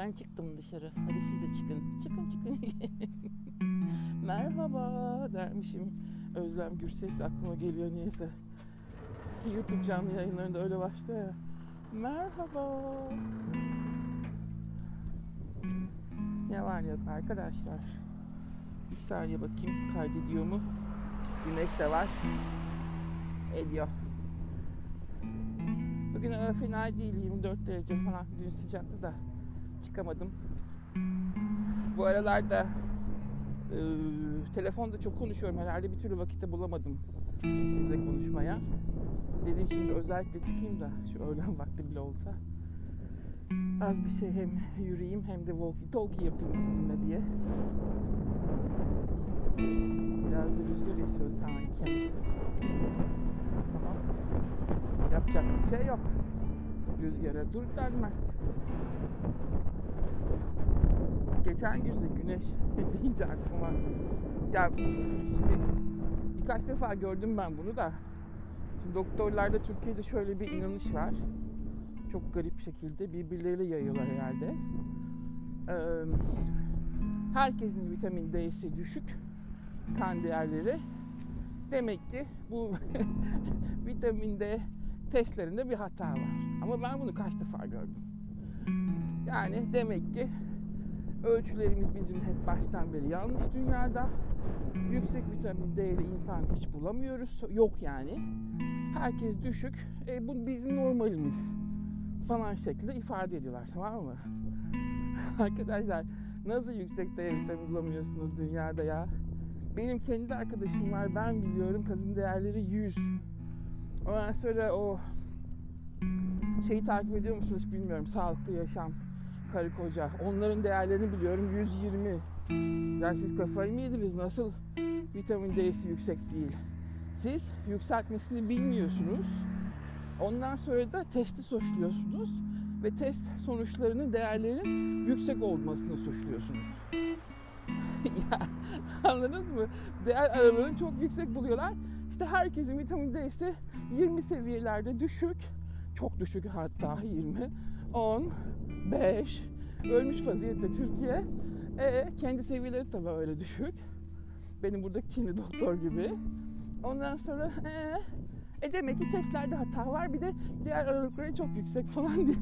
Ben çıktım dışarı. Hadi siz de çıkın. Çıkın. Merhaba dermişim. Özlem Gürses aklıma geliyor niyeyse. YouTube canlı yayınlarında öyle başlıyor ya. Merhaba. Ne var yok arkadaşlar. Bir saniye bakayım kaydediyor mu? Güneş de var. Ediyor. Bugün fena değil, 24 derece falan. Dün sıcaktı da çıkamadım. Bu aralarda telefonda çok konuşuyorum herhalde, bir türlü vakitte bulamadım sizle konuşmaya. Dedim şimdi özellikle çıkayım da şu öğlen vakti bile olsa az bir şey hem yürüyeyim hem de walkie talkie yapayım sizinle diye. Biraz da rüzgar esiyor sanki. Ama yapacak bir şey yok. Rüzgara dur denmez. Geçen gün de güneş deyince aklıma, ya şimdi birkaç defa gördüm ben bunu da. Şimdi doktorlarda Türkiye'de şöyle bir inanış var. Çok garip şekilde birbirleriyle yayıyorlar herhalde. Herkesin vitamin D'si düşük, kan değerleri. Demek ki bu vitamin D testlerinde bir hata var. Ama ben bunu kaç defa gördüm. Yani demek ki ölçülerimiz bizim hep baştan beri yanlış dünyada. Yüksek vitamin D ile insan hiç bulamıyoruz. Yok yani. Herkes düşük. Bu bizim normalimiz falan şeklinde ifade ediyorlar, tamam mı? Arkadaşlar nasıl yüksek D vitamini bulamıyorsunuz dünyada ya? Benim kendi arkadaşım var, ben biliyorum, kazın değerleri 100. Ondan sonra o şeyi takip ediyor musunuz bilmiyorum, sağlıklı yaşam, karı koca, onların değerlerini biliyorum, 120. Ya siz kafayı mı yediniz, nasıl vitamin D'si yüksek değil? Siz yükseltmesini bilmiyorsunuz. Ondan sonra da testi suçluyorsunuz ve test sonuçlarının değerlerinin yüksek olmasını suçluyorsunuz. Ya anladınız mı? Değer aralarını çok yüksek buluyorlar. İşte herkesin vitamin D'si 20 seviyelerde düşük. Çok düşük, hatta 20, 10, 5. Ölmüş vaziyette Türkiye. Kendi seviyeleri tabii öyle düşük. Benim buradaki Çinli doktor gibi. Ondan sonra demek ki testlerde hata var. Bir de diğer aralıkları çok yüksek falan diyor.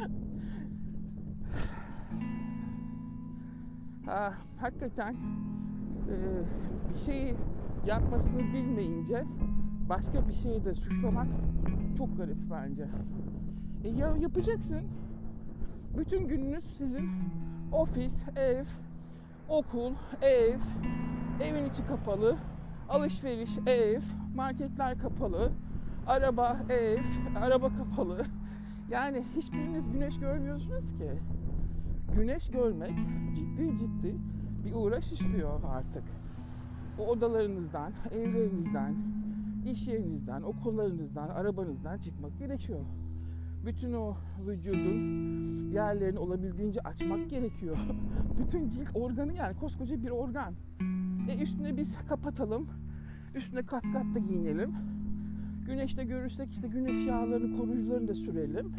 Hakikaten bir şeyi yapmasını bilmeyince başka bir şeyi de suçlamak çok garip bence. Ya yapacaksın. Bütün gününüz sizin ofis, ev, okul, evin içi kapalı, alışveriş, ev, marketler kapalı, araba, araba kapalı. Yani hiçbiriniz güneş görmüyorsunuz ki. Güneş görmek ciddi bir uğraş istiyor artık. O odalarınızdan, evlerinizden, iş yerinizden, okullarınızdan, arabanızdan çıkmak gerekiyor. Bütün o vücudun yerlerini olabildiğince açmak gerekiyor. Bütün cilt organı, yani koskoca bir organ. Üstüne biz kapatalım, üstüne kat da giyinelim. Güneşte görürsek işte güneş yağlarını, koruyucularını da sürelim.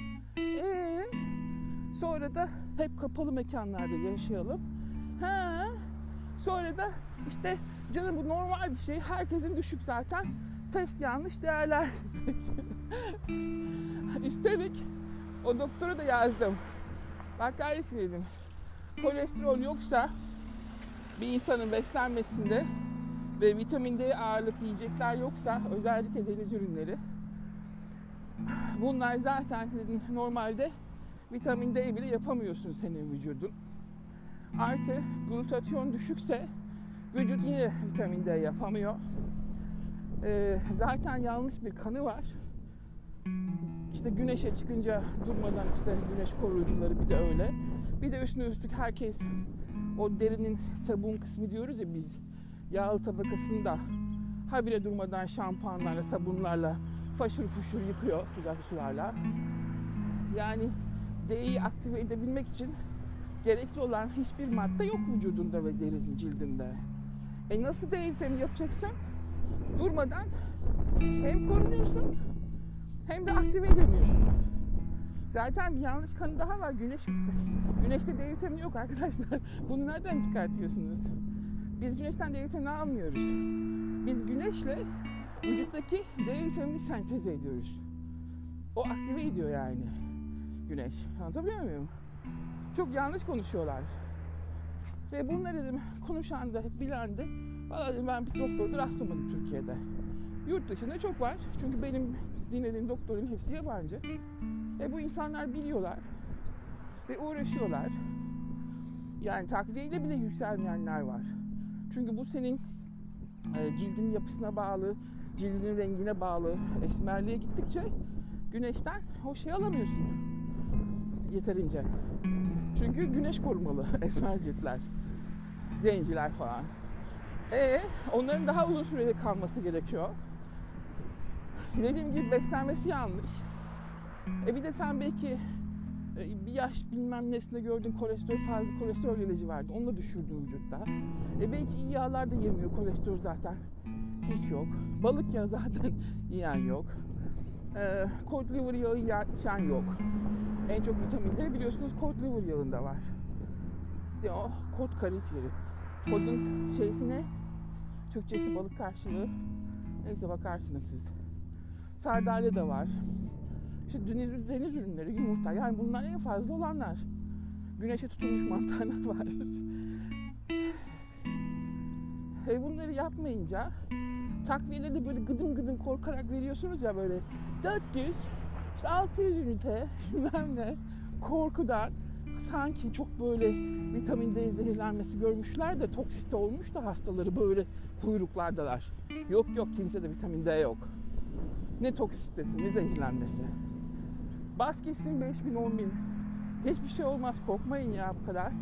Sonra da hep kapalı mekanlarda yaşayalım. Sonra da işte canım bu normal bir şey. Herkesin düşük zaten. Test yanlış değerler. Üstelik o doktora da yazdım. Bak kardeşim dedim. Kolesterol yoksa bir insanın beslenmesinde ve vitamin D ağırlık yiyecekler yoksa, özellikle deniz ürünleri, bunlar zaten dedim, normalde vitamin D bile yapamıyorsun senin vücudun. Artı glutatyon düşükse vücut yine vitamin D yapamıyor. Zaten yanlış bir kanı var. İşte güneşe çıkınca durmadan işte güneş koruyucuları, bir de öyle. Bir de üstüne üstlük herkes o derinin sabun kısmı diyoruz ya biz, yağlı tabakasını da habire durmadan şampuanlarla, sabunlarla faşur fuşur yıkıyor sıcak sularla. Yani D'yi aktive edebilmek için gerekli olan hiçbir madde yok vücudunda ve derinin, cildinde. Nasıl D vitamini yapacaksın? Durmadan hem korunuyorsun hem de aktive edemiyorsun. Zaten bir yanlış kanı daha var. Güneş bitti. Güneşte D vitamini yok arkadaşlar. Bunu nereden çıkartıyorsunuz? Biz güneşten D vitamini almıyoruz. Biz güneşle vücuttaki D vitamini sentez ediyoruz. O aktive ediyor yani güneş. Anlatabiliyor muyum? Çok yanlış konuşuyorlar. Ve bunları dedim konuşan da bilen de vallahi ben bir doktorda rastlamadım Türkiye'de. Yurt dışında çok var. Çünkü benim dinlediğim doktorun hepsi yabancı. Bu insanlar biliyorlar ve uğraşıyorlar. Yani takviyeyle bile yükselmeyenler var. Çünkü bu senin cildinin yapısına bağlı, cildinin rengine bağlı. Esmerliğe gittikçe güneşten o şeyi alamıyorsun yeterince. Çünkü güneş korumalı esmer ciltler, zenciler falan. Onların daha uzun sürede kalması gerekiyor. Dediğim gibi beslenmesi yanlış. Bir de sen belki bir yaş bilmem nesinde gördüğün fazla kolesterol ilacı vardı. Onu da düşürdün vücutta. Belki iyi yağlar da yemiyor. Kolesterol zaten hiç yok. Balık yağı zaten yiyen yok. Cod liver yağı içen yok. En çok vitaminleri biliyorsunuz cod liver yağında var. O kod karaciğeri. Kodun şeysi ne? Türkçesi balık karşılığı. Neyse bakarsınız siz. Sardalya da var. İşte deniz ürünleri, yumurta. Yani bunlar en fazla olanlar. Güneşe tutulmuş mantarlar var. Bunları yapmayınca takviyeleri de böyle gıdım gıdım korkarak veriyorsunuz ya böyle 400, işte 600 ünite bilmem ne korkudan sanki çok böyle vitamin D zehirlenmesi görmüşler de toksite olmuş da hastaları böyle kuyruklardalar. Yok kimsede vitamin D yok. Ne toksitesi ne zehirlenmesi. Bas gitsin 5.000 10.000. Hiçbir şey olmaz korkmayın ya bu kadar.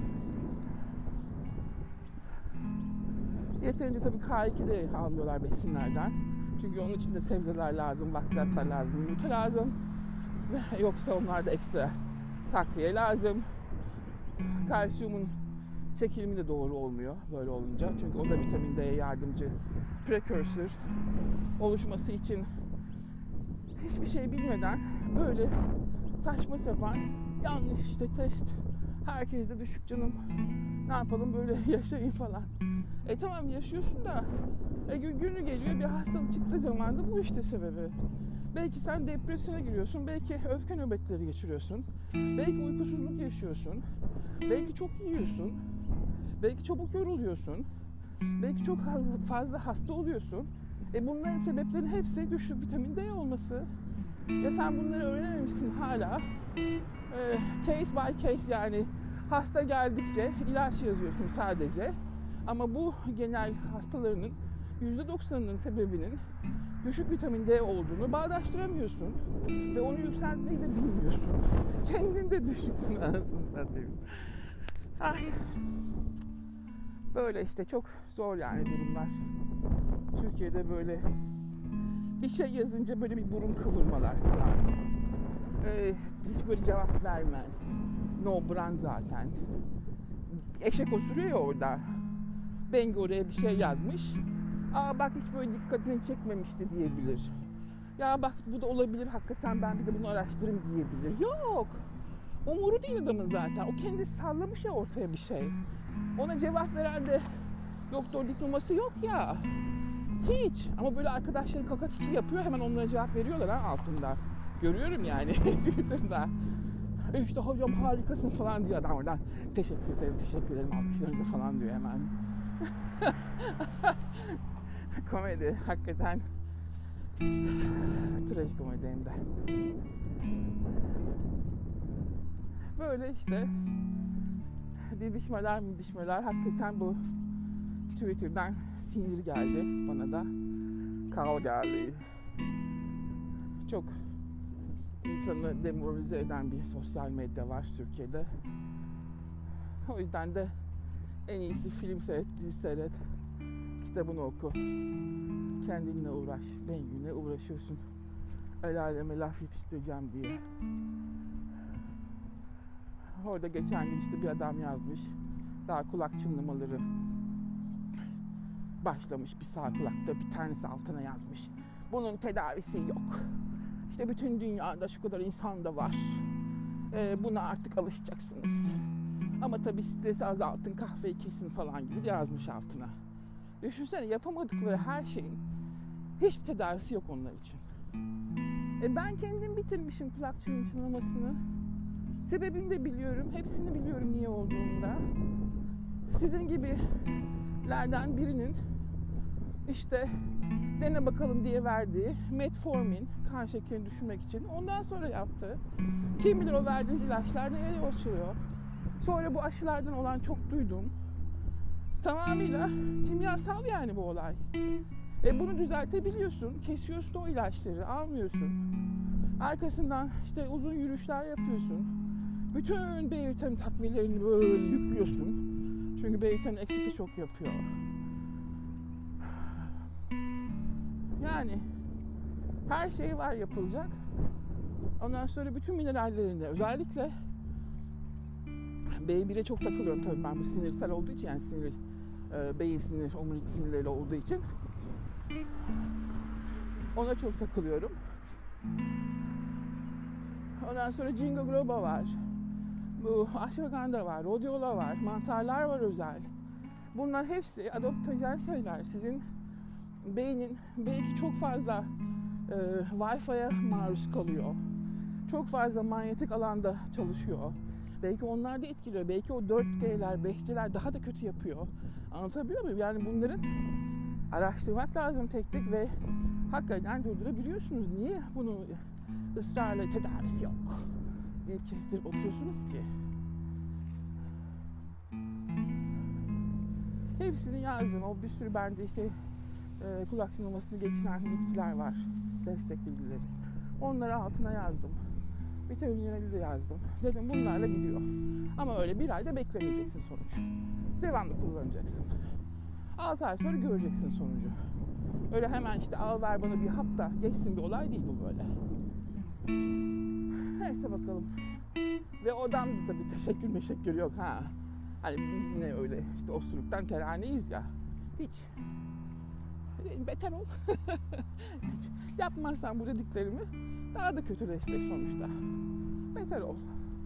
Yeterince tabii K2 de almıyorlar besinlerden. Çünkü onun için de sebzeler lazım, bakliyatlar lazım, yumurta lazım. Yoksa onlarda ekstra takviye lazım. Kalsiyumun çekilimi de doğru olmuyor böyle olunca. Çünkü o da vitamin D'ye yardımcı precursor oluşması için hiçbir şey bilmeden böyle saçma sapan yanlış işte test. Herkes de düşük canım. Ne yapalım böyle yaşayın falan. Tamam yaşıyorsun da günü geliyor bir hastalık çıktığı zaman da bu işte sebebi. Belki sen depresyona giriyorsun, belki öfke nöbetleri geçiriyorsun, belki uykusuzluk yaşıyorsun, belki çok yiyorsun, belki çabuk yoruluyorsun, belki çok fazla hasta oluyorsun. Bunların sebeplerinin hepsi düşük vitamin D olması. Ya sen bunları öğrenememişsin hala. Case by case yani hasta geldikçe ilaç yazıyorsun sadece. Ama bu genel hastalarının %90'ının sebebinin düşük vitamin D olduğunu bağdaştıramıyorsun. Ve onu yükseltmeyi de bilmiyorsun. Kendin de düşüksün anasını satayım. Böyle işte çok zor yani durumlar. Türkiye'de böyle bir şey yazınca böyle bir burun kıvırmalar falan. Hiç böyle cevap vermez. No brand zaten. Eşek osuruyor ya orada. Bengi oraya bir şey yazmış. Bak hiç böyle dikkatini çekmemişti diyebilir. Ya bak bu da olabilir hakikaten ben bir de bunu araştırayım diyebilir. Yok. Umuru değil adamın zaten. O kendisi sallamış ya ortaya bir şey. Ona cevap veren de doktor diploması yok ya. Hiç. Ama böyle arkadaşları kaka kiki yapıyor hemen onlara cevap veriyorlar altında. Görüyorum yani Twitter'da. İşte hocam harikasın falan diyor adam oradan. Teşekkür ederim alkışlarınıza falan diyor hemen. Komedi hakikaten trajikomedi hem de. Böyle işte didişmeler hakikaten bu Twitter'dan sinir geldi bana da. Kal geldi. Çok insanı demoralize eden bir sosyal medya var Türkiye'de. O yüzden de en iyisi film seyret, dizi seyret, kitabını oku. Kendinle uğraş. Benginle uğraşıyorsun. El aleme laf yetiştireceğim diye. Orada geçen gün işte bir adam yazmış. Daha kulak çınlamaları başlamış bir sağ kulakta. Bir tanesi altına yazmış. Bunun tedavisi yok. İşte bütün dünyada şu kadar insan da var. Buna artık alışacaksınız. Ama tabii stresi azaltın, kahveyi kesin falan gibi yazmış altına. Düşünsene, yapamadıkları her şeyin hiçbir tedavisi yok onlar için. Ben kendim bitirmişim kulak çınlamasını. Sebebini de biliyorum. Hepsini biliyorum niye olduğunda. Sizin gibilerden birinin işte dene bakalım diye verdiği metformin, kan şekerini düşürmek için. Ondan sonra yaptı. Kim bilir o verdiğiniz ilaçlar neye yol açıyor. Sonra bu aşılardan olan çok duydum. Tamamıyla kimyasal yani bu olay. Bunu düzeltebiliyorsun. Kesiyorsun o ilaçları, almıyorsun. Arkasından işte uzun yürüyüşler yapıyorsun. Bütün B vitamini takviyelerini böyle yüklüyorsun. Çünkü B vitamini eksikliği çok yapıyor. Yani her şey var yapılacak. Ondan sonra bütün minerallerinde, özellikle B1'e çok takılıyorum tabii ben, bu sinirsel olduğu için, yani sinir, beyin sinir, omurilik sinirleri olduğu için ona çok takılıyorum. Ondan sonra ginkgo biloba var. Bu ashwagandha var, rhodiola var, mantarlar var özel. Bunlar hepsi adaptojen şeyler. Sizin beynin belki çok fazla Wi-Fi'ye maruz kalıyor. Çok fazla manyetik alanda çalışıyor. Belki onlar da etkiliyor. Belki o 4G'ler, 5G'ler daha da kötü yapıyor. Anlatabiliyor muyum? Yani bunların araştırmak lazım tek tek ve hakikaten durdurabiliyorsunuz. Niye bunu ısrarla tedavisi yok deyip kestirip oturuyorsunuz ki? Hepsini yazdım. O bir sürü bende işte kulak çınlamasını geçiren bitkiler var. Destek bilgileri. Onları altına yazdım. Vitamin minerali de yazdım. Dedim bunlarla gidiyor. Ama öyle bir ayda beklemeyeceksin sonuç. Devamlı kullanacaksın. 6 ay sonra göreceksin sonucu. Öyle hemen işte al ver bana bir hap da geçsin bir olay değil bu böyle. Neyse bakalım. Ve odamda tabii teşekkür yok ha. Hani biz yine öyle işte osuruktan teraneyiz ya. Hiç. Beter ol. Yapmazsan bu dediklerimi daha da kötüleşecek sonuçta. Beter ol.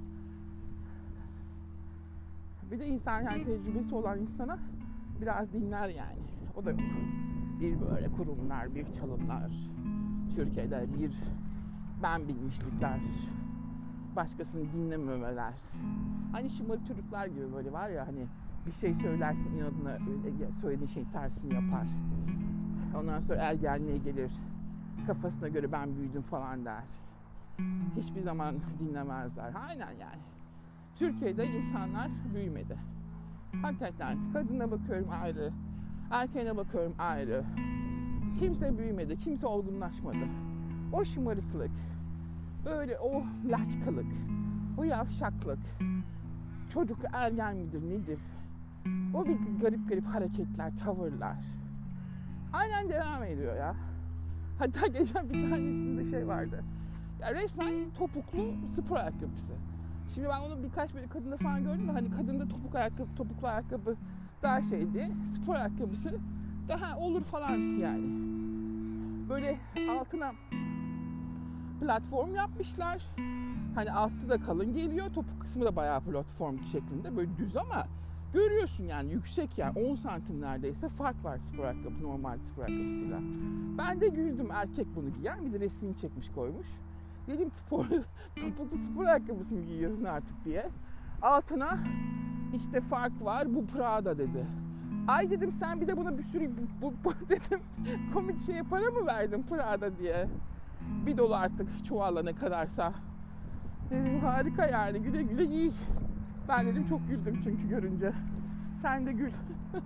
Bir de insan, yani tecrübesi olan insana biraz dinler yani. O da yok. Bir böyle kurumlar, bir çalımlar. Türkiye'de bir ben bilmişlikler. Başkasını dinlememeler. Hani şımarık çocuklar gibi böyle var ya, hani bir şey söylersin inadına söylediğin şeyin tersini yapar. Ondan sonra ergenliğe gelir. Kafasına göre ben büyüdüm falan der. Hiçbir zaman dinlemezler. Aynen yani. Türkiye'de insanlar büyümedi. Hakikaten kadına bakıyorum ayrı. Erkeğine bakıyorum ayrı. Kimse büyümedi. Kimse olgunlaşmadı. O şımarıklık, böyle o laçkalık, o yavşaklık, çocuk ergen midir nedir? O bir garip hareketler, tavırlar. Aynen devam ediyor ya. Hatta geçen bir tanesinde şey vardı. Ya resmen topuklu spor ayakkabısı. Şimdi ben onu birkaç böyle kadında falan gördüm de hani kadında topuklu ayakkabı daha şeydi. Spor ayakkabısı daha olur falan yani. Böyle altına platform yapmışlar. Hani altta da kalın geliyor. Topuk kısmı da bayağı platform şeklinde. Böyle düz ama görüyorsun yani yüksek, yani 10 santim neredeyse fark var spor ayakkabı normal spor ayakkabısıyla. Ben de güldüm, erkek bunu giyer. Bir de resmini çekmiş koymuş. Dedim topuklu spor ayakkabısı mı giyiyorsun artık diye. Altına işte fark var, bu Prada dedi. Ay dedim, sen bir de buna bir sürü bu dedim komik şeye para mı verdin Prada diye. Bir dolu artık çuvalla ne kadarsa. Dedim harika yani, güle güle giy. Ben dedim çok güldüm çünkü görünce. Sen de gül.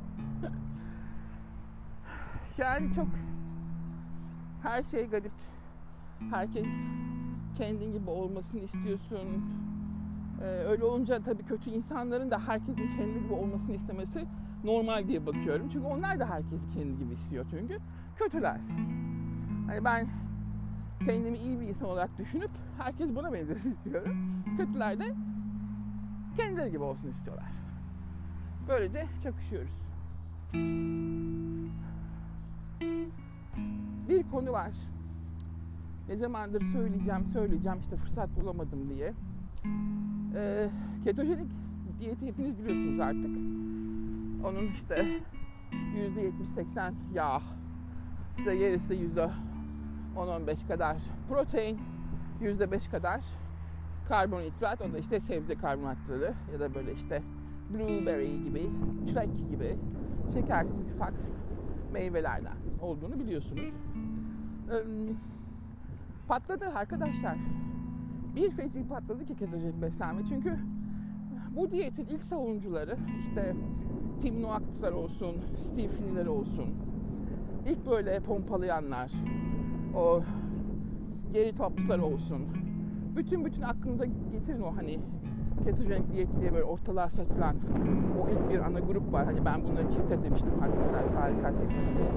Yani çok her şey garip. Herkes kendin gibi olmasını istiyorsun. Öyle olunca tabii kötü insanların da herkesin kendi gibi olmasını istemesi normal diye bakıyorum. Çünkü onlar da herkesi kendi gibi istiyor çünkü. Kötüler. Hani ben kendimi iyi bir insan olarak düşünüp herkes bana benzesin istiyorum. Kötüler de kendileri gibi olsun istiyorlar. Böylece çakışıyoruz. Bir konu var. Ne zamandır söyleyeceğim işte fırsat bulamadım diye. Ketojenik diyeti hepiniz biliyorsunuz artık. Onun işte %70-80 yağ, işte gerisi %10-15 kadar protein, %5 kadar karbonhidrat, o da işte sebze karbonhidratları ya da böyle işte blueberry gibi, çilek gibi şekersiz ufak meyvelerden olduğunu biliyorsunuz. Patladı arkadaşlar. Bir feci patladı ki ketojenik beslenme. Çünkü bu diyetin ilk savunucuları işte Tim Noakes'lar olsun, Steve Finney'ler olsun, ilk böyle pompalayanlar, o Gary Taubes'lar olsun. Bütün aklınıza getirin o hani ketojenik diyet diye böyle ortalığa saçılan o ilk bir ana grup var. Hani ben bunları çete demiştim hatta tarikat hepsi diye.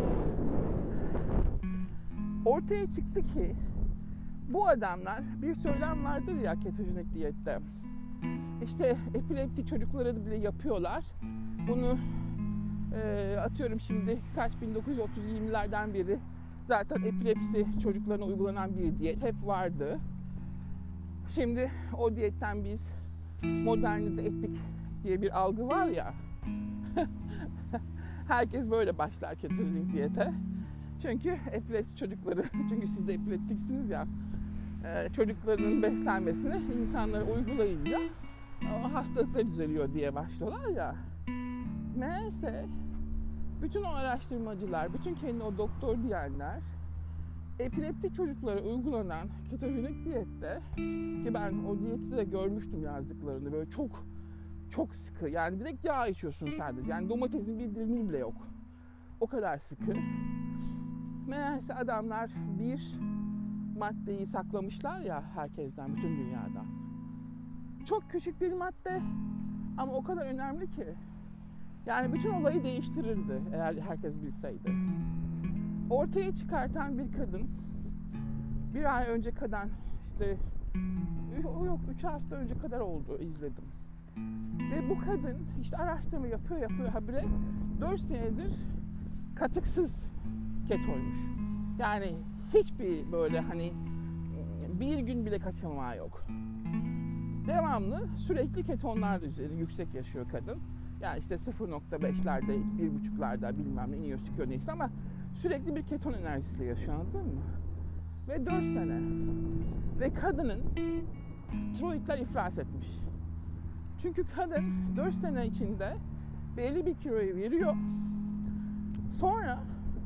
Ortaya çıktı ki bu adamlar, bir söylem vardır ya ketojenik diyette. İşte epileptik çocuklara bile yapıyorlar. Bunu atıyorum şimdi kaç 1930-20'lerden beri zaten epilepsi çocuklarına uygulanan bir diyet hep vardı. Şimdi o diyetten biz modernize ettik diye bir algı var ya. Herkes böyle başlar ketojenik diyete. Çünkü epilepsi çocukları, çünkü siz de epileptiksiniz ya, çocuklarının beslenmesini insanlara uygulayınca hastalıkları düzeliyor diye başlıyorlar ya. Meğerse bütün o araştırmacılar, bütün kendi o doktor diyenler epileptik çocuklara uygulanan ketojenik diyette, ki ben o diyeti de görmüştüm yazdıklarını, böyle çok sıkı, yani direkt yağ içiyorsun sadece, yani domatesin bir dilimi bile yok, o kadar sıkı. Meğerse adamlar bir maddeyi saklamışlar ya herkesten, bütün dünyadan. Çok küçük bir madde ama o kadar önemli ki. Yani bütün olayı değiştirirdi eğer herkes bilseydi. Ortaya çıkartan bir kadın, bir ay önce kadar, işte 3 hafta önce kadar oldu izledim. Ve bu kadın işte araştırma yapıyor habire 4 senedir katıksız ketoymuş. Yani hiçbir böyle hani bir gün bile kaçamağı yok. Devamlı sürekli ketonlar üzerinde yüksek yaşıyor kadın. Yani işte 0.5'lerde, 1.5'larda bilmem ne iniyor çıkıyor neyse ama sürekli bir keton enerjisiyle yaşıyor, anladın mı? Ve 4 sene. Ve kadının tiroidler iflas etmiş. Çünkü kadın 4 sene içinde belli bir kiloyu veriyor. Sonra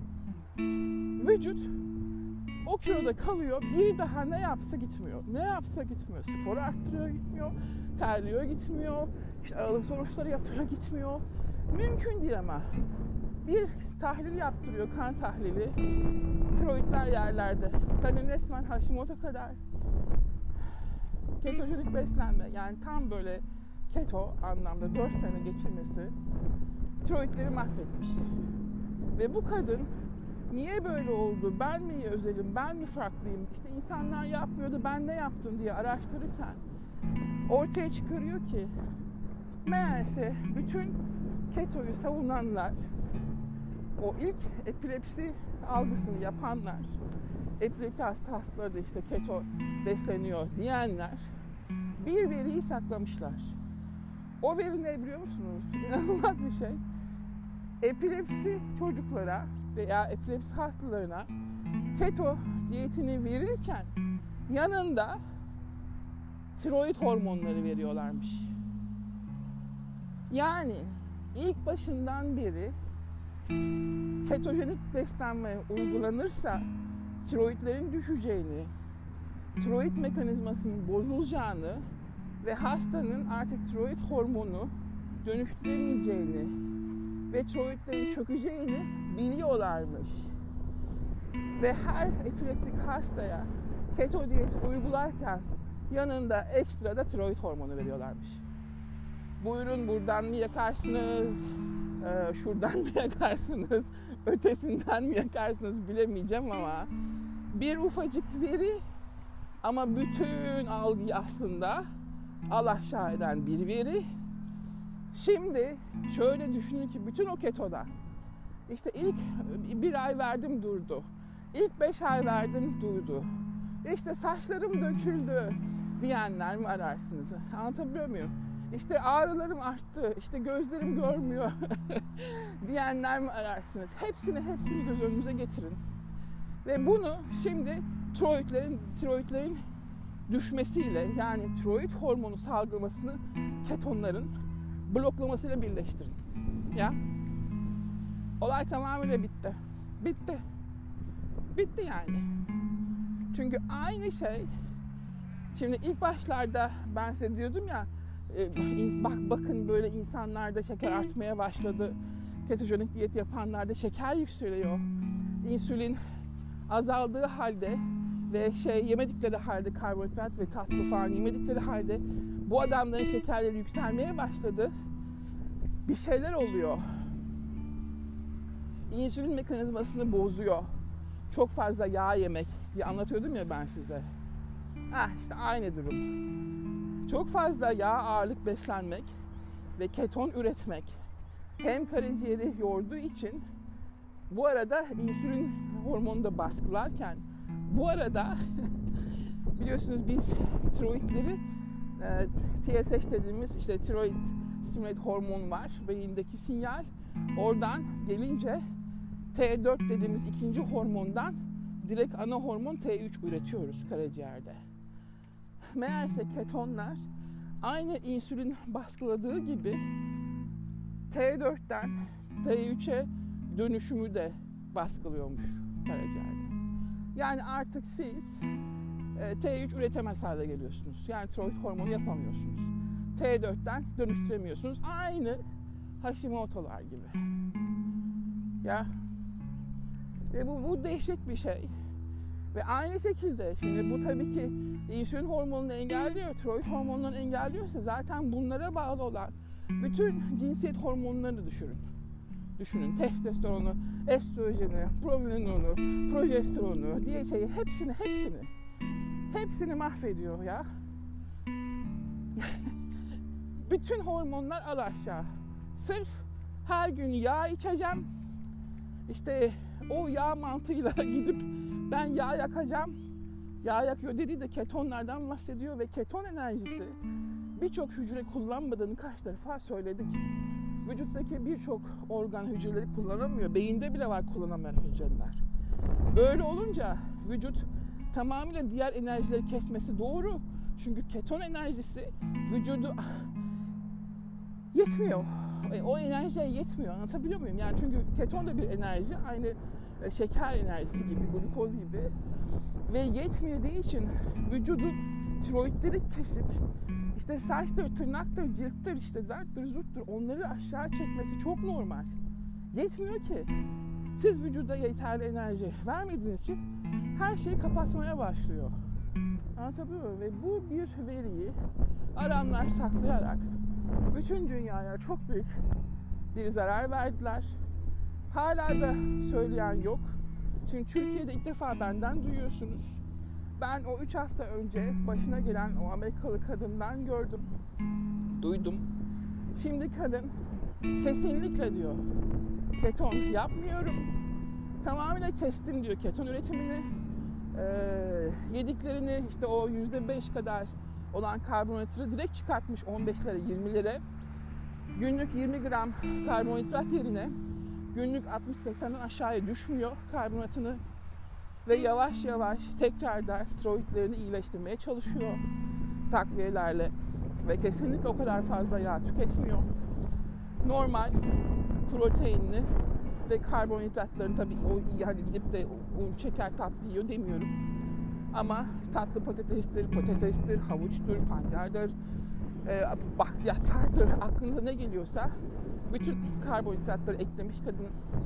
vücut o kiloda kalıyor. Bir daha ne yapsa gitmiyor. Ne yapsa gitmiyor. Sporu arttırıyor gitmiyor. Terliyor gitmiyor. İşte aralık sonuçları yapıyor gitmiyor. Mümkün değil ama. Bir tahlil yaptırıyor, kan tahlili. Tiroidler yerlerde. Kadın resmen Hashimoto kadar. Ketojenik beslenme, yani tam böyle keto anlamda 4 sene geçirmesi tiroidleri mahvetmiş. Ve bu kadın niye böyle oldu, ben mi özelim, ben mi farklıyım, işte insanlar yapmıyordu ben ne yaptım diye araştırırken ortaya çıkarıyor ki meğerse bütün ketoyu savunanlar, o ilk epilepsi algısını yapanlar, epilepsi hastaları da işte keto besleniyor diyenler bir veriyi saklamışlar. O veri ne biliyor musunuz? İnanılmaz bir şey. Epilepsi çocuklara veya epilepsi hastalarına keto diyetini verirken yanında tiroid hormonları veriyorlarmış. Yani ilk başından beri ketojenik beslenme uygulanırsa tiroidlerin düşeceğini, tiroid mekanizmasının bozulacağını ve hastanın artık tiroid hormonu dönüştüremeyeceğini ve tiroidlerin çökeceğini biliyorlarmış. Ve her epileptik hastaya keto diyeti uygularken yanında ekstra da tiroid hormonu veriyorlarmış. Buyurun buradan mı yakarsınız, şuradan mı yakarsınız, ötesinden mi yakarsınız bilemeyeceğim ama bir ufacık veri ama bütün algıyı aslında alaşağı eden bir veri. Şimdi şöyle düşünün ki bütün o ketoda işte ilk 1 ay verdim durdu. İlk 5 ay verdim durdu. İşte saçlarım döküldü. diyenler mi ararsınız? Anlatabiliyor muyum? İşte ağrılarım arttı, işte gözlerim görmüyor diyenler mi ararsınız? Hepsini göz önünüze getirin. Ve bunu şimdi tiroidlerin düşmesiyle, yani tiroid hormonu salgılamasını ketonların bloklamasıyla birleştirin. Ya. Olay tamamıyla bitti. Bitti yani. Çünkü aynı şey, şimdi ilk başlarda ben size diyordum ya, bakın böyle insanlarda şeker artmaya başladı. Ketojenik diyet yapanlarda şeker yükseliyor. İnsülin azaldığı halde ve yemedikleri halde, karbonhidrat ve tatlı falan yemedikleri halde bu adamların şekerleri yükselmeye başladı. Bir şeyler oluyor. İnsülin mekanizmasını bozuyor. Çok fazla yağ yemek diye anlatıyordum ya ben size. İşte aynı durum. Çok fazla yağ ağırlık beslenmek ve keton üretmek hem karaciğeri yorduğu için bu arada insülin hormonu da baskılarken bu arada biliyorsunuz biz tiroidleri TSH dediğimiz işte tiroid stimulate hormon var beyindeki sinyal, oradan gelince T4 dediğimiz ikinci hormondan direkt ana hormon T3 üretiyoruz karaciğerde. Meğerse ketonlar aynı insülin baskıladığı gibi T4'ten T3'e dönüşümü de baskılıyormuş karaciğerde. Yani artık siz T3 üretemez hale geliyorsunuz. Yani tiroid hormonu yapamıyorsunuz. T4'ten dönüştüremiyorsunuz. Aynı Hashimoto'lar gibi. Ya. Ve bu dehşet bir şey. Ve aynı şekilde şimdi bu tabii ki insülin hormonunu engelliyor, tiroid hormonunu engelliyorsa zaten bunlara bağlı olan bütün cinsiyet hormonlarını düşünün. Testosteronu, estrojeni, progesteronunu, projesteronu diye hepsini mahvediyor ya. Bütün hormonlar al aşağı. Sırf her gün yağ içeceğim. İşte o yağ mantığıyla gidip ben yağ yakacağım. Yağ yakıyor dediği de ketonlardan bahsediyor ve keton enerjisi birçok hücre kullanmadığını kaç defa söyledik. Vücuttaki birçok organ hücreleri kullanamıyor. Beyinde bile var kullanamayan hücreler. Böyle olunca vücut tamamıyla diğer enerjileri kesmesi doğru. Çünkü keton enerjisi vücudu yetmiyor. O enerjiye yetmiyor. Anlatabiliyor muyum? Yani çünkü keton da bir enerji. Aynı şeker enerjisi gibi, glukoz gibi. Ve yetmediği için vücudun tiroidleri kesip işte saçtır, tırnaktır, cilttir, işte zarttır, zurttur onları aşağı çekmesi çok normal. Yetmiyor ki. Siz vücuda yeterli enerji vermediğiniz için her şeyi kapatmaya başlıyor. Anlatabiliyor muyum? Ve bu bir veriyi adamlar saklayarak bütün dünyaya çok büyük bir zarar verdiler. Hala da söyleyen yok. Şimdi Türkiye'de ilk defa benden duyuyorsunuz. Ben o 3 hafta önce başına gelen o Amerikalı kadından duydum. Şimdi kadın kesinlikle diyor, keton yapmıyorum. Tamamıyla kestim diyor keton üretimini. Yediklerini işte o %5 kadar olan karbonhidratı direkt çıkartmış 15'lere 20'lere. Günlük 20 gram karbonhidrat yerine günlük 60-80'den aşağıya düşmüyor karbonhidratını. Ve yavaş yavaş tekrardan tiroidlerini iyileştirmeye çalışıyor takviyelerle. Ve kesinlikle o kadar fazla yağ tüketmiyor. Normal proteinli ve karbonhidratlarını tabii o iyi, hani gidip de un, şeker, tatlı yiyor demiyorum. Ama tatlı patatestir, havuçtur, pancardır, bakliyatlardır, aklınıza ne geliyorsa bütün karbonhidratları eklemiş kadın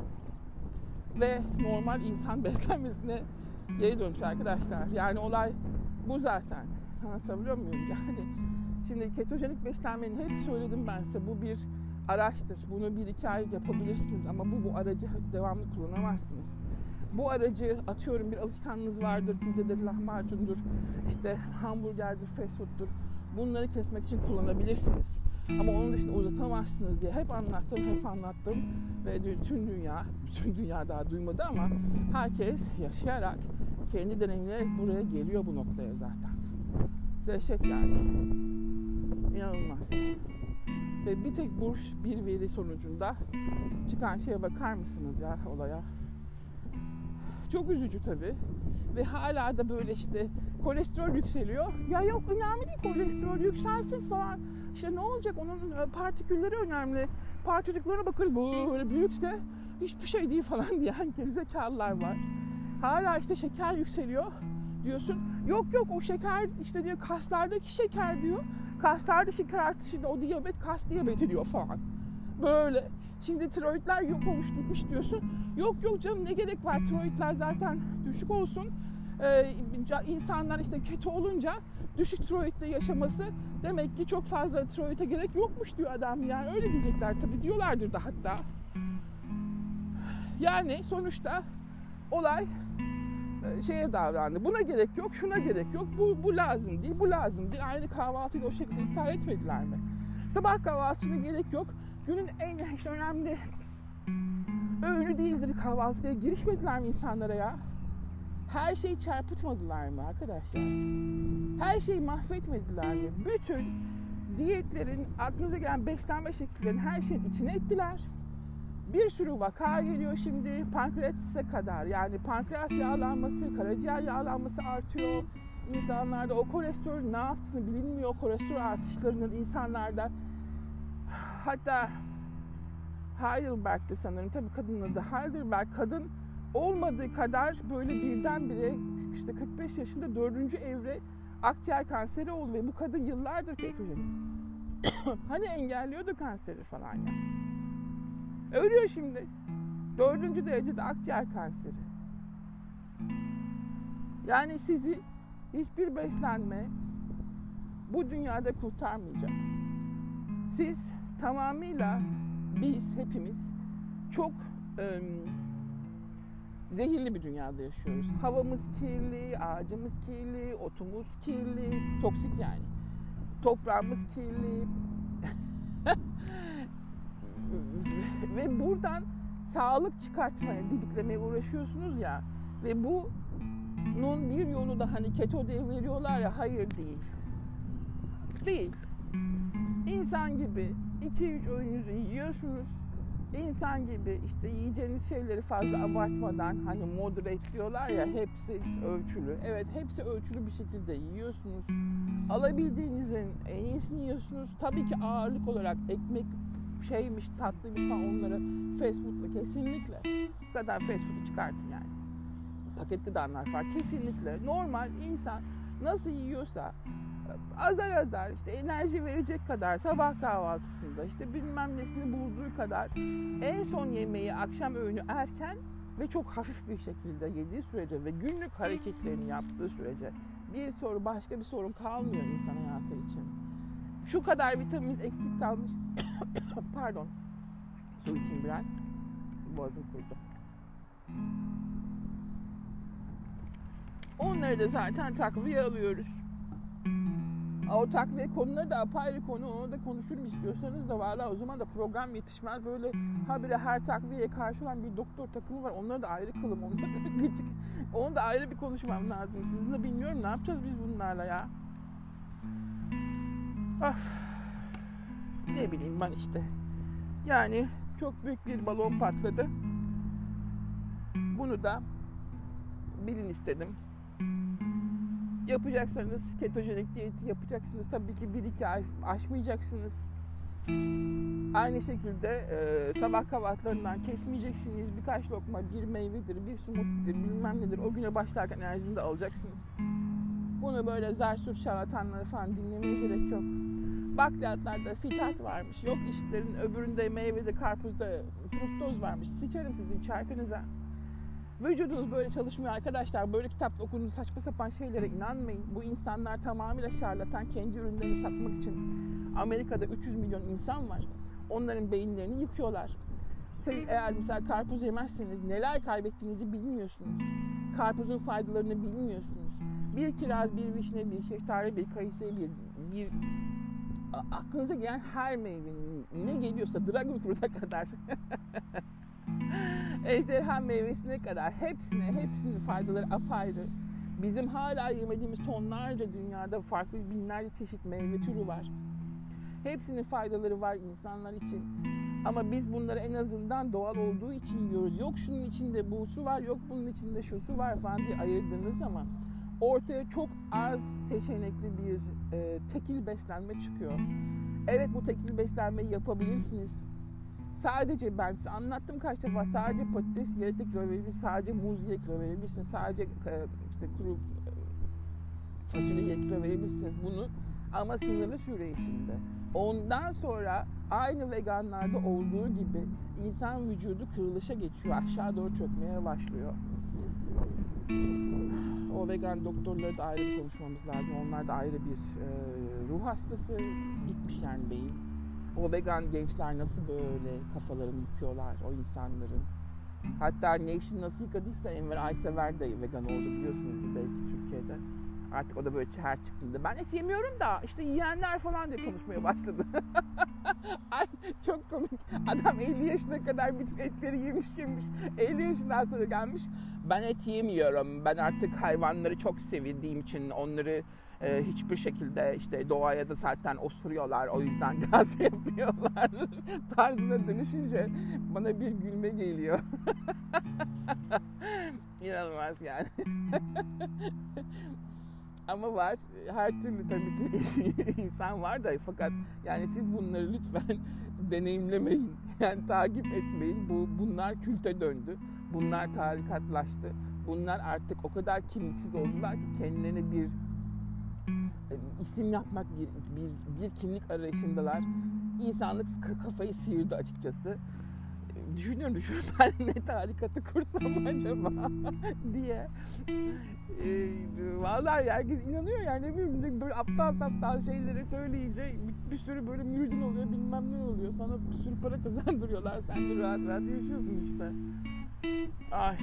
ve normal insan beslenmesine geri dönmüş arkadaşlar. Yani olay bu zaten. Anlatabiliyor muyum? Yani şimdi ketojenik beslenmenin hep söyledim ben size, bu bir araçtır. Bunu 1-2 ay yapabilirsiniz ama bu aracı devamlı kullanamazsınız. Bu aracı atıyorum bir alışkanlığınız vardır, pidedir, lahmacundur, işte hamburgerdir, fast food'dur. Bunları kesmek için kullanabilirsiniz. Ama onun dışında uzatamazsınız diye hep anlattım ve bütün dünya daha duymadı ama herkes yaşayarak, kendi deneyimleyerek buraya geliyor bu noktaya zaten. Dehşet yani. İnanılmaz. Ve bir tek bir veri sonucunda çıkan şeye bakar mısınız ya, olaya? Çok üzücü tabii. Ve hala da böyle işte kolesterol yükseliyor. Ya yok, önemli değil, kolesterol yükselsin falan. İşte ne olacak, onun partikülleri önemli. Parçacıklarına bakarız, böyle büyükse hiçbir şey değil falan diyen gerizekalılar var. Hala işte şeker yükseliyor diyorsun. Yok o şeker işte diyor, kaslardaki şeker diyor. Kaslarda şeker artışı da o diyabet, kas diyabeti diyor falan. Böyle. Şimdi tiroidler yok olmuş gitmiş diyorsun. Yok canım, ne gerek var, tiroidler zaten düşük olsun. İnsanlar işte keto olunca düşük tiroidle yaşaması demek ki çok fazla tiroide gerek yokmuş diyor adam. Yani öyle diyecekler tabii, diyorlardır da hatta. Yani sonuçta olay şeye davrandı. Buna gerek yok, şuna gerek yok. Bu lazım değil, bu lazım değil. Aynı kahvaltıyı o şekilde iptal etmediler mi? Sabah kahvaltısına gerek yok. Günün en önemli öğünü değildir kahvaltı diye girişmediler mi insanlara ya? Her şeyi çarpıtmadılar mı arkadaşlar? Her şeyi mahvetmediler mi? Bütün diyetlerin, aklınıza gelen beslenme şekillerin her şeyin içine ettiler. Bir sürü vaka geliyor şimdi pankreatise kadar. Yani pankreas yağlanması, karaciğer yağlanması artıyor. İnsanlarda o kolesterol ne yaptığını bilinmiyor. Kolesterol artışlarının insanlarda, hatta Heidelberg'de sanırım, tabii kadının adı Heidelberg, kadın olmadığı kadar böyle birdenbire işte 45 yaşında 4. evre akciğer kanseri oldu ve bu kadın yıllardır ketojenik. Hani engelliyordu kanseri falan ya. Ölüyor şimdi. 4. derecede akciğer kanseri. Yani sizi hiçbir beslenme bu dünyada kurtarmayacak. Siz tamamıyla, biz hepimiz çok zehirli bir dünyada yaşıyoruz. Havamız kirli, ağacımız kirli, otumuz kirli, toksik yani. Toprağımız kirli. Ve buradan sağlık çıkartmaya, didiklemeye uğraşıyorsunuz ya. Ve bunun bir yolu da hani keto diye veriyorlar ya, hayır değil. Değil. İnsan gibi 2-3 öğününüzü yiyorsunuz. İnsan gibi işte yiyeceğiniz şeyleri fazla abartmadan, hani moderate diyorlar ya, hepsi ölçülü. Evet, hepsi ölçülü bir şekilde yiyorsunuz. Alabildiğinizin en iyisini yiyorsunuz. Tabii ki ağırlık olarak ekmek şeymiş, tatlıymış falan, onları fast food'la kesinlikle. Zaten fast food'u çıkartın yani. Paket gıdalar falan kesinlikle. Normal insan nasıl yiyorsa azar işte enerji verecek kadar sabah kahvaltısında işte bilmem nesini bulduğu kadar en son yemeği, akşam öğünü erken ve çok hafif bir şekilde yediği sürece ve günlük hareketlerini yaptığı sürece başka bir sorun kalmıyor insan hayatı için. Şu kadar vitamin eksik kalmış. Pardon. Su için biraz. Boğazım kurudu. Onları da zaten takviye alıyoruz. O takviye konuları da apayrı konu. Onu da konuşurum istiyorsanız da, valla o zaman da program yetişmez. Böyle habire her takviyeye karşı olan bir doktor takımı var. Onları da ayrı kılım. Onları da gıcık. Onu da ayrı bir konuşmam lazım. Sizinle bilmiyorum ne yapacağız biz bunlarla ya. Of. Ne bileyim ben işte. Yani çok büyük bir balon patladı. Bunu da bilin istedim. Yapacaksanız ketojenik diyeti yapacaksınız. Tabii ki 1-2 ay aşmayacaksınız. Aynı şekilde sabah kahvaltılarından kesmeyeceksiniz. Birkaç lokma, bir meyvedir, bir smoothie'dir, bilmem nedir. O güne başlarken enerjini de alacaksınız. Bunu böyle zar-surt şarlatanları falan dinlemeye gerek yok. Bakliyatlarda fitat varmış. Yok işlerin öbüründe meyvede, karpuzda fruktoz varmış. Sıçarım sizin çarkınıza. Vücudunuz böyle çalışmıyor arkadaşlar. Böyle kitapta okuduğunuz saçma sapan şeylere inanmayın. Bu insanlar tamamıyla şarlatan, kendi ürünlerini satmak için. Amerika'da 300 milyon insan var. Onların beyinlerini yıkıyorlar. Siz eğer mesela karpuz yemezseniz neler kaybettiğinizi bilmiyorsunuz. Karpuzun faydalarını bilmiyorsunuz. Bir kiraz, bir vişne, bir şeftali, bir kayısı, bir aklınıza gelen her meyvenin ne geliyorsa, dragon fruit'a kadar ejderha meyvesine kadar hepsinin faydaları apayrı. Bizim hala yemediğimiz tonlarca dünyada farklı binlerce çeşit meyve türü var. Hepsinin faydaları var insanlar için. Ama biz bunları en azından doğal olduğu için yiyoruz. Yok şunun içinde bu su var, yok bunun içinde şu su var falan diye ayırdığınız zaman ortaya çok az seçenekli bir tekil beslenme çıkıyor. Evet, bu tekil beslenmeyi yapabilirsiniz. Sadece ben size anlattım kaç defa, sadece patates yiyerek de kilo verebilirsiniz, sadece muz yiyerek kilo verebilirsiniz, sadece işte kuru fasulye yiyerek kilo verebilirsiniz bunu, ama sınırlı süre içinde. Ondan sonra aynı veganlarda olduğu gibi insan vücudu kırılışa geçiyor, aşağı doğru çökmeye başlıyor. O vegan doktorları da ayrı bir konuşmamız lazım. Onlar da ayrı bir ruh hastası, gitmiş yani beyin. O vegan gençler nasıl böyle kafalarını yıkıyorlar o insanların. Hatta Nevşin nasıl yıkadıysa Enver Aysever de vegan oldu, biliyorsunuz belki Türkiye'de. Artık o da böyle her çıktığında ben et yemiyorum da işte yiyenler falan diye konuşmaya başladı. Ay çok komik. Adam 50 yaşına kadar bütün etleri yemiş. 50 yaşından sonra gelmiş. Ben et yemiyorum. Ben artık hayvanları çok sevdiğim için onları hiçbir şekilde işte doğaya da zaten osuruyorlar. O yüzden gaz yapıyorlar. Tarzına dönüşünce bana bir gülme geliyor. İnanılmaz yani. Ama var, her türlü tabii ki insan var da, fakat yani siz bunları lütfen deneyimlemeyin, yani takip etmeyin. Bunlar külte döndü, bunlar tarikatlaştı, bunlar artık o kadar kimliksiz oldular ki kendilerine bir isim yapmak, bir kimlik arayışındalar. İnsanlık kafayı sıyırdı açıkçası. Düşünüyorum ben ne tarikatı kursam acaba diye. Vallahi herkes inanıyor yani, ne bileyim, böyle aptal şeyleri söyleyince bir sürü böyle müridin oluyor, bilmem ne oluyor, sana bir sürü para kazandırıyorlar, sen de rahat rahat yaşıyorsun işte. Ay.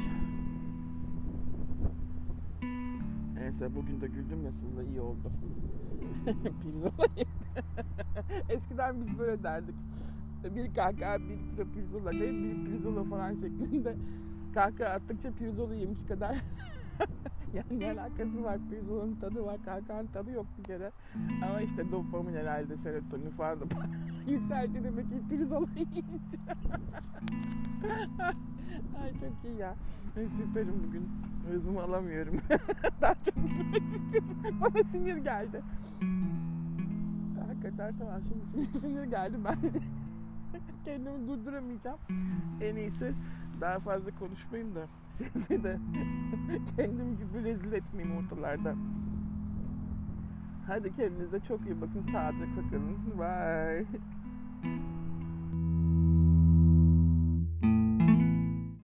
Neyse, bugün de güldüm ya sizle, iyi oldu. Pirzola. Eskiden biz böyle derdik. Bir kahkaha, bir kilo pirzola, ne bir pirzola falan şeklinde kahkaha attıkça pirzola yemiş kadar. Yani ne alakası var, pirzolanın tadı var, kahkahanın tadı yok bir kere. Ama işte dopamin herhalde, serotonin falan da yükseldi demek ki pirzola yiyince. Ay çok iyi ya. Süperim bugün. Hızımı alamıyorum. Daha çok bilmek istiyorum. Bana sinir geldi. Hakikaten tamam, şimdi sinir geldi bence. Kendimi durduramayacağım. En iyisi daha fazla konuşmayayım da sizi de kendim gibi rezil etmeyeyim ortalarda. Hadi kendinize çok iyi bakın. Sağlıcakla kalın. Bye.